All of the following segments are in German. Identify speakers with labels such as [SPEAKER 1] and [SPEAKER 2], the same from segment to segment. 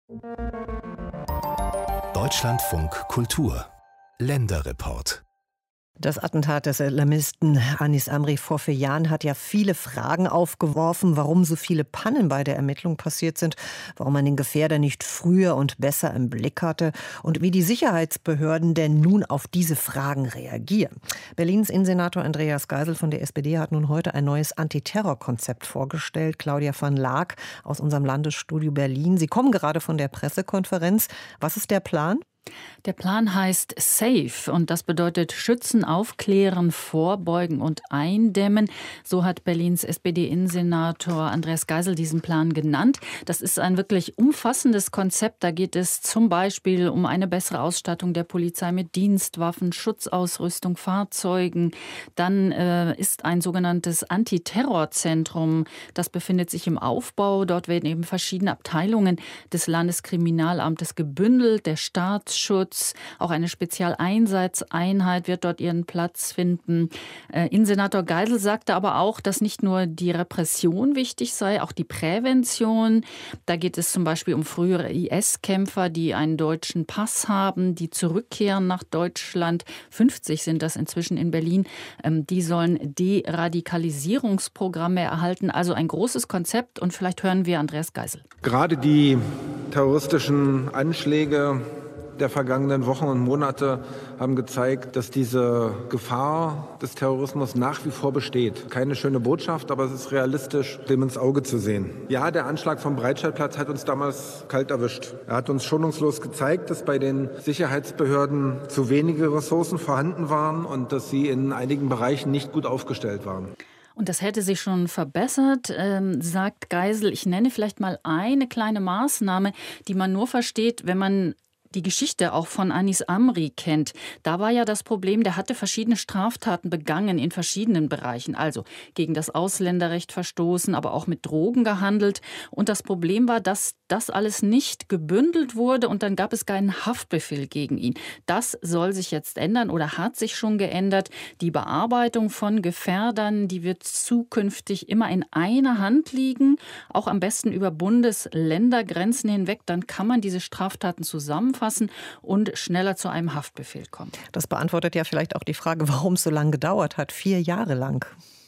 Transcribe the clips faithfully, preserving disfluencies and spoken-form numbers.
[SPEAKER 1] Deutschlandfunk Kultur Länderreport.
[SPEAKER 2] Das Attentat des Islamisten Anis Amri vor vier Jahren hat ja viele Fragen aufgeworfen, warum so viele Pannen bei der Ermittlung passiert sind, warum man den Gefährder nicht früher und besser im Blick hatte und wie die Sicherheitsbehörden denn nun auf diese Fragen reagieren. Berlins Innensenator Andreas Geisel von der S P D hat nun heute ein neues Antiterrorkonzept vorgestellt. Claudia van Laak aus unserem Landesstudio Berlin. Sie kommen gerade von der Pressekonferenz. Was ist der Plan?
[SPEAKER 3] Der Plan heißt SAFE und das bedeutet Schützen, Aufklären, Vorbeugen und Eindämmen. So hat Berlins S P D-Innensenator Andreas Geisel diesen Plan genannt. Das ist ein wirklich umfassendes Konzept. Da geht es zum Beispiel um eine bessere Ausstattung der Polizei mit Dienstwaffen, Schutzausrüstung, Fahrzeugen. Dann äh, ist ein sogenanntes Antiterrorzentrum. Das befindet sich im Aufbau. Dort werden eben verschiedene Abteilungen des Landeskriminalamtes gebündelt. Der Staatsschutz, auch eine Spezialeinsatzeinheit wird dort ihren Platz finden. Äh, Innensenator Geisel sagte aber auch, dass nicht nur die Repression wichtig sei, auch die Prävention. Da geht es zum Beispiel um frühere I S-Kämpfer, die einen deutschen Pass haben, die zurückkehren nach Deutschland. fünfzig sind das inzwischen in Berlin. Ähm, die sollen Deradikalisierungsprogramme erhalten. Also ein großes Konzept und vielleicht hören wir Andreas Geisel.
[SPEAKER 4] Gerade die terroristischen Anschläge der vergangenen Wochen und Monate haben gezeigt, dass diese Gefahr des Terrorismus nach wie vor besteht. Keine schöne Botschaft, aber es ist realistisch, dem ins Auge zu sehen. Ja, der Anschlag vom Breitscheidplatz hat uns damals kalt erwischt. Er hat uns schonungslos gezeigt, dass bei den Sicherheitsbehörden zu wenige Ressourcen vorhanden waren und dass sie in einigen Bereichen nicht gut aufgestellt waren.
[SPEAKER 3] Und das hätte sich schon verbessert, ähm, sagt Geisel. Ich nenne vielleicht mal eine kleine Maßnahme, die man nur versteht, wenn man die Geschichte auch von Anis Amri kennt. Da war ja das Problem, der hatte verschiedene Straftaten begangen in verschiedenen Bereichen. Also gegen das Ausländerrecht verstoßen, aber auch mit Drogen gehandelt. Und das Problem war, dass das alles nicht gebündelt wurde und dann gab es keinen Haftbefehl gegen ihn. Das soll sich jetzt ändern oder hat sich schon geändert. Die Bearbeitung von Gefährdern, die wird zukünftig immer in einer Hand liegen, auch am besten über Bundes-Länder-Grenzen hinweg. Dann kann man diese Straftaten zusammenfassen und schneller zu einem Haftbefehl kommen.
[SPEAKER 2] Das beantwortet ja vielleicht auch die Frage, warum es so lange gedauert hat, vier Jahre lang.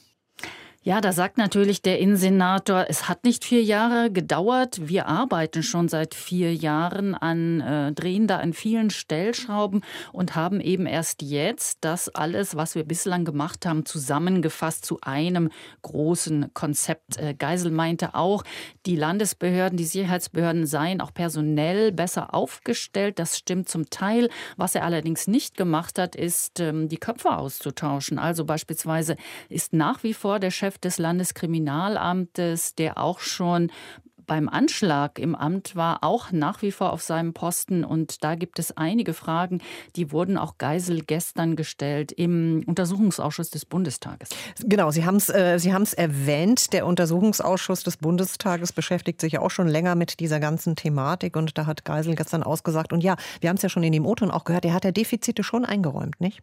[SPEAKER 3] Ja, da sagt natürlich der Innensenator, es hat nicht vier Jahre gedauert. Wir arbeiten schon seit vier Jahren an, äh, drehen da an vielen Stellschrauben und haben eben erst jetzt das alles, was wir bislang gemacht haben, zusammengefasst zu einem großen Konzept. Äh, Geisel meinte auch, die Landesbehörden, die Sicherheitsbehörden seien auch personell besser aufgestellt. Das stimmt zum Teil. Was er allerdings nicht gemacht hat, ist, ähm, die Köpfe auszutauschen. Also beispielsweise ist nach wie vor der Chef des Landeskriminalamtes, der auch schon beim Anschlag im Amt war, auch nach wie vor auf seinem Posten. Und da gibt es einige Fragen, die wurden auch Geisel gestern gestellt im Untersuchungsausschuss des Bundestages.
[SPEAKER 2] Genau, Sie haben es äh, Sie haben es erwähnt, der Untersuchungsausschuss des Bundestages beschäftigt sich ja auch schon länger mit dieser ganzen Thematik. Und da hat Geisel gestern ausgesagt. Und ja, wir haben es ja schon in dem O-Ton auch gehört, er hat ja Defizite schon eingeräumt, nicht?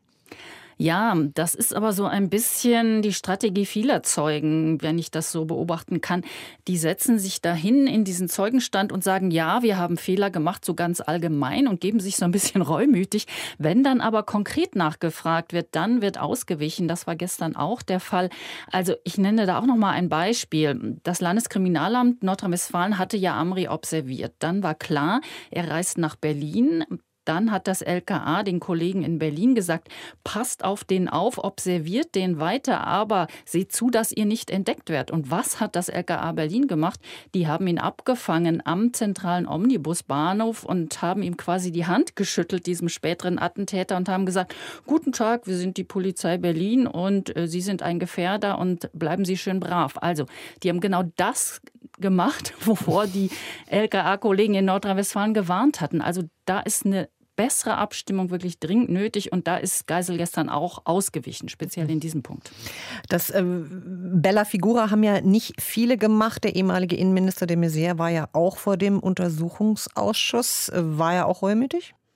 [SPEAKER 3] Ja, das ist aber so ein bisschen die Strategie vieler Zeugen, wenn ich das so beobachten kann. Die setzen sich dahin in diesen Zeugenstand und sagen, ja, wir haben Fehler gemacht, so ganz allgemein und geben sich so ein bisschen reumütig. Wenn dann aber konkret nachgefragt wird, dann wird ausgewichen. Das war gestern auch der Fall. Also ich nenne da auch noch mal ein Beispiel. Das Landeskriminalamt Nordrhein-Westfalen hatte ja Amri observiert. Dann war klar, er reist nach Berlin. Dann hat das L K A den Kollegen in Berlin gesagt, passt auf den auf, observiert den weiter, aber seht zu, dass ihr nicht entdeckt werdet. Und was hat das L K A Berlin gemacht? Die haben ihn abgefangen am zentralen Omnibusbahnhof und haben ihm quasi die Hand geschüttelt, diesem späteren Attentäter, und haben gesagt, guten Tag, wir sind die Polizei Berlin und äh, Sie sind ein Gefährder und bleiben Sie schön brav. Also, die haben genau das gemacht, wovor die L K A-Kollegen in Nordrhein-Westfalen gewarnt hatten. Also da ist eine bessere Abstimmung wirklich dringend nötig. Und da ist Geisel gestern auch ausgewichen, speziell in diesem Punkt.
[SPEAKER 2] Das äh, Bella Figura haben ja nicht viele gemacht. Der ehemalige Innenminister de Maizière war ja auch vor dem Untersuchungsausschuss. War er auch reumütig?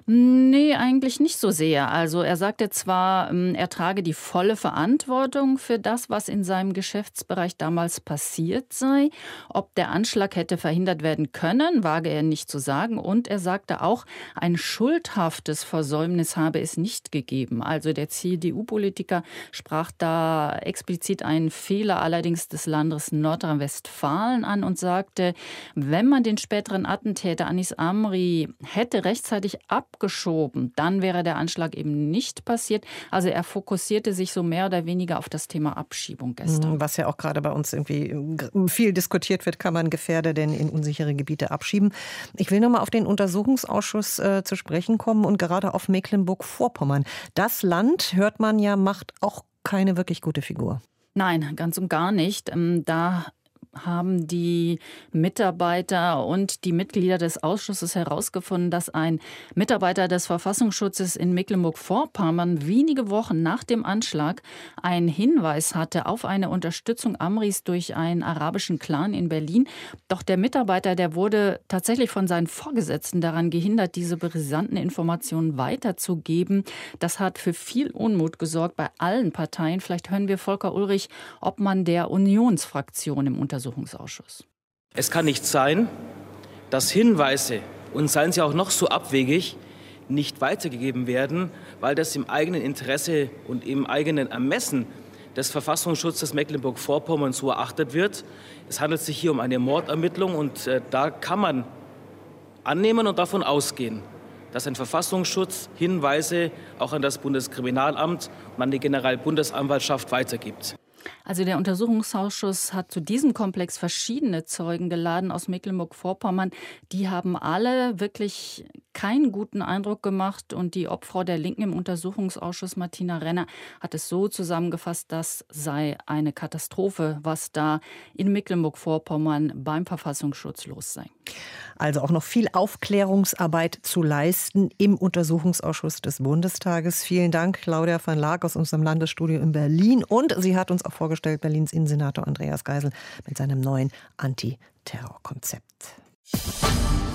[SPEAKER 3] Nee, eigentlich nicht so sehr. Also er sagte zwar, er trage die volle Verantwortung für das, was in seinem Geschäftsbereich damals passiert sei. Ob der Anschlag hätte verhindert werden können, wage er nicht zu sagen. Und er sagte auch, ein schuldhaftes Versäumnis habe es nicht gegeben. Also der C D U-Politiker sprach da explizit einen Fehler allerdings des Landes Nordrhein-Westfalen an und sagte, wenn man den späteren Attentäter Anis Amri hätte rechtzeitig ab geschoben, dann wäre der Anschlag eben nicht passiert. Also er fokussierte sich so mehr oder weniger auf das Thema Abschiebung gestern.
[SPEAKER 2] Was ja auch gerade bei uns irgendwie viel diskutiert wird, kann man Gefährder denn in unsichere Gebiete abschieben. Ich will nochmal auf den Untersuchungsausschuss äh, zu sprechen kommen und gerade auf Mecklenburg-Vorpommern. Das Land, hört man ja, macht auch keine wirklich gute Figur.
[SPEAKER 3] Nein, ganz und gar nicht. Da haben die Mitarbeiter und die Mitglieder des Ausschusses herausgefunden, dass ein Mitarbeiter des Verfassungsschutzes in Mecklenburg-Vorpommern wenige Wochen nach dem Anschlag einen Hinweis hatte auf eine Unterstützung Amris durch einen arabischen Clan in Berlin. Doch der Mitarbeiter, der wurde tatsächlich von seinen Vorgesetzten daran gehindert, diese brisanten Informationen weiterzugeben. Das hat für viel Unmut gesorgt bei allen Parteien. Vielleicht hören wir Volker Ulrich, Obmann der Unionsfraktion im Untersuchungsausschuss.
[SPEAKER 5] Es kann nicht sein, dass Hinweise, und seien sie auch noch so abwegig, nicht weitergegeben werden, weil das im eigenen Interesse und im eigenen Ermessen des Verfassungsschutzes Mecklenburg-Vorpommern so erachtet wird. Es handelt sich hier um eine Mordermittlung und äh, da kann man annehmen und davon ausgehen, dass ein Verfassungsschutz Hinweise auch an das Bundeskriminalamt und an die Generalbundesanwaltschaft weitergibt.
[SPEAKER 3] Also der Untersuchungsausschuss hat zu diesem Komplex verschiedene Zeugen geladen aus Mecklenburg-Vorpommern. Die haben alle wirklich keinen guten Eindruck gemacht. Und die Obfrau der Linken im Untersuchungsausschuss, Martina Renner, hat es so zusammengefasst, das sei eine Katastrophe, was da in Mecklenburg-Vorpommern beim Verfassungsschutz los sei.
[SPEAKER 2] Also auch noch viel Aufklärungsarbeit zu leisten im Untersuchungsausschuss des Bundestages. Vielen Dank, Claudia van Laak aus unserem Landesstudio in Berlin. Und sie hat uns auch vorgestellt, Berlins Innensenator Andreas Geisel mit seinem neuen Antiterrorkonzept.